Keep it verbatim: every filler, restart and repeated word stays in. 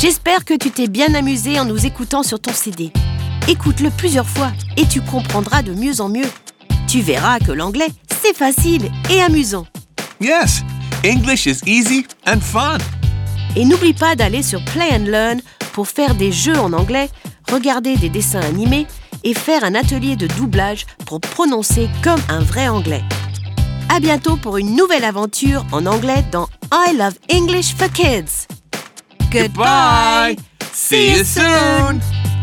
J'espère que tu t'es bien amusé en nous écoutant sur ton C D. Écoute-le plusieurs fois et tu comprendras de mieux en mieux. Tu verras que l'anglais, c'est facile et amusant. Yes, English is easy and fun. Et n'oublie pas d'aller sur Play and Learn pour faire des jeux en anglais, regarder des dessins animés et faire un atelier de doublage pour prononcer comme un vrai anglais. À bientôt pour une nouvelle aventure en anglais dans I Love English for Kids. Goodbye. See you soon.